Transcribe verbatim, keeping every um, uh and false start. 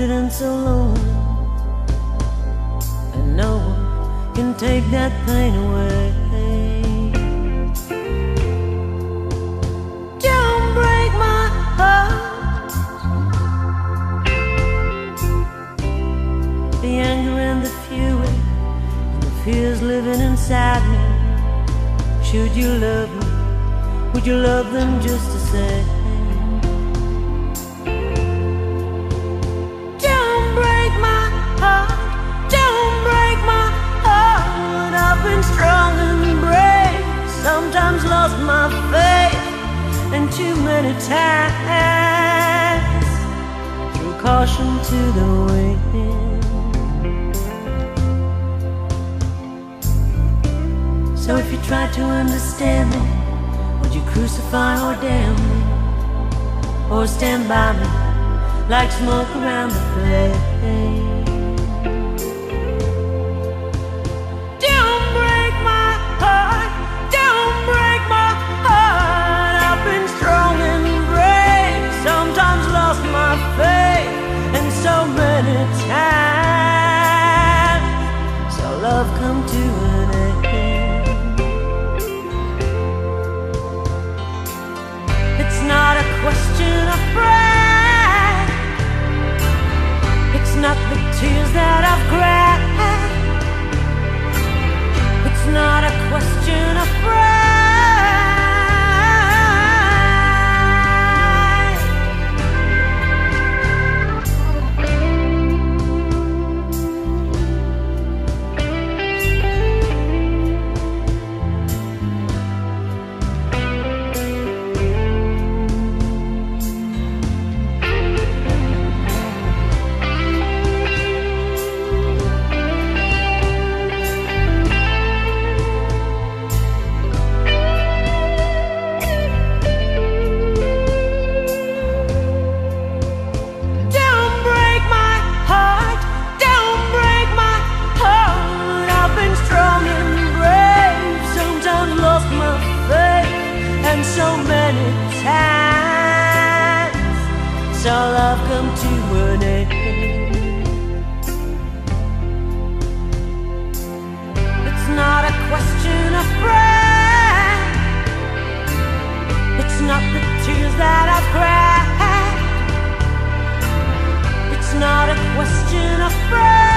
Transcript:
sitting so lonely, and no one can take that pain away. Don't break my heart. The anger and the fury and the fears living inside me. Should you love me, would you love them just the same? Don't break my heart, don't break my heart. I've been strong and brave, sometimes lost my faith, and too many times threw caution to the wind. So if you try to understand me, would you crucify or damn me, or stand by me like smoke around the flame? Don't break my heart, don't break my heart. I've been strong and brave, sometimes lost my faith, and so many times saw love come to an end. It's not a question of pride, it's not the tears that I've cried, it's not a question of pride. So many times saw love come to an end. It's not a question of pride, it's not the tears that I've cried, it's not a question of pride.